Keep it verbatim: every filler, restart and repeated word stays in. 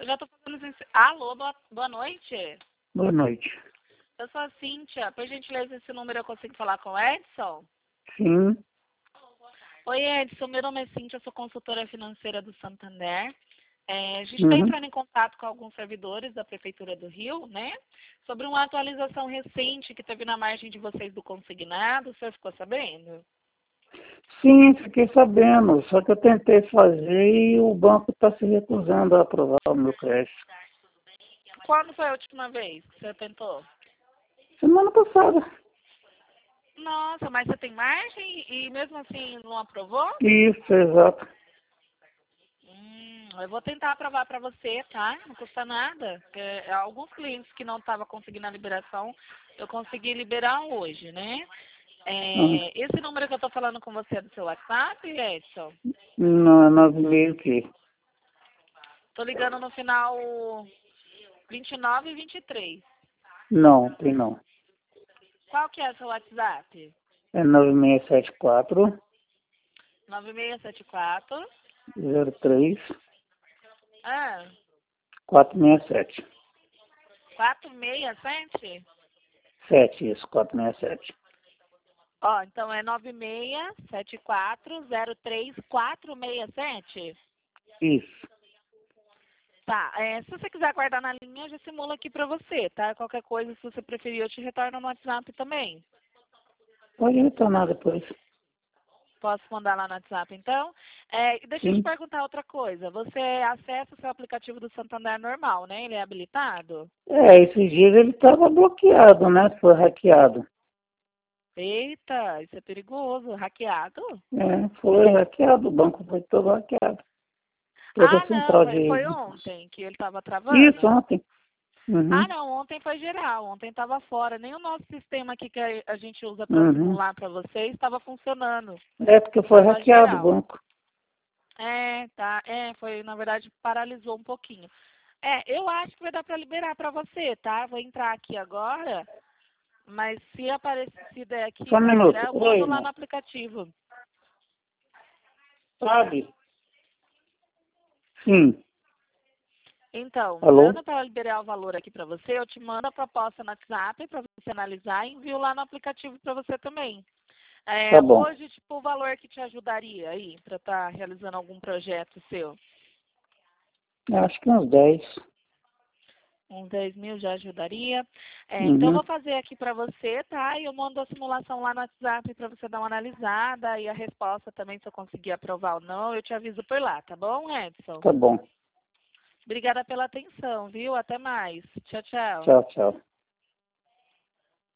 Eu já tô fazendo isso. Alô, boa, boa noite. Boa noite. Eu sou a Cíntia. Por gentileza, esse número eu consigo falar com o Edson? Sim. Oi, Edson. Meu nome é Cíntia, eu sou consultora financeira do Santander. É, a gente está Uhum. entrando em contato com alguns servidores da Prefeitura do Rio, né? Sobre uma atualização recente que teve na margem de vocês do consignado. O senhor ficou sabendo? Sim, fiquei sabendo. Só que eu tentei fazer e o banco está se recusando a aprovar o meu crédito. Quando foi a última vez que você tentou? Semana passada. Nossa, mas você tem margem e mesmo assim não aprovou? Isso, exato. Hum, eu vou tentar aprovar para você, tá? Não custa nada. É, alguns clientes que não estavam conseguindo a liberação, eu consegui liberar hoje, né? Ah, É, esse número que eu tô falando com você é do seu WhatsApp, Edson? na, nove e meio que? Tô ligando no final vinte e nove e vinte e três. Não, tem não. Qual que é o seu WhatsApp? É nove seis sete quatro, nove seis sete quatro. zero três, Ah, quatro seis sete. quatro seis sete? Sete, isso, quatro seis sete. Ó, então é nove seis sete quatro zero três quatro seis sete? Isso. Tá, é, se você quiser guardar na linha, eu já simulo aqui pra você, tá? Qualquer coisa, se você preferir, eu te retorno no WhatsApp também. Pode retornar depois. Posso mandar lá no WhatsApp, então? É, e deixa eu te Sim. perguntar outra coisa. Você acessa o seu aplicativo do Santander normal, né? Ele é habilitado? É, esses dias ele estava bloqueado, né? Foi hackeado. Eita, isso é perigoso. Hackeado? É, foi hackeado, o banco foi todo hackeado. Toda a Ah, não, central foi, foi de... ontem que ele estava Isso, travando? ontem. Ah, Uhum, não, ontem foi geral, ontem estava fora. Nem o nosso sistema aqui que a a gente usa para uhum. simular para vocês estava funcionando. É porque foi Estava hackeado o geral. banco. É, tá. É, foi, na verdade, paralisou um pouquinho. É, eu acho que vai dar para liberar para você, tá? Vou entrar aqui agora, mas se aparecer, se der aqui Só um para minuto. liberar, eu Oi, mando lá irmão. no aplicativo. Sabe? Sim. Então, Alô? dando para liberar o valor aqui para você, eu te mando a proposta no WhatsApp para você analisar e envio lá no aplicativo para você também. Tá É, bom. hoje, tipo, o valor que te ajudaria aí para estar realizando algum projeto seu? Acho que uns dez. Uns dez mil já ajudaria. É, então, eu Uhum. vou fazer aqui para você, tá? E eu mando a simulação lá no WhatsApp para você dar uma analisada e a resposta também, se eu conseguir aprovar ou não, eu te aviso por lá, tá bom, Edson? Tá bom. Obrigada pela atenção, viu? Até mais. Tchau, tchau. Tchau, tchau.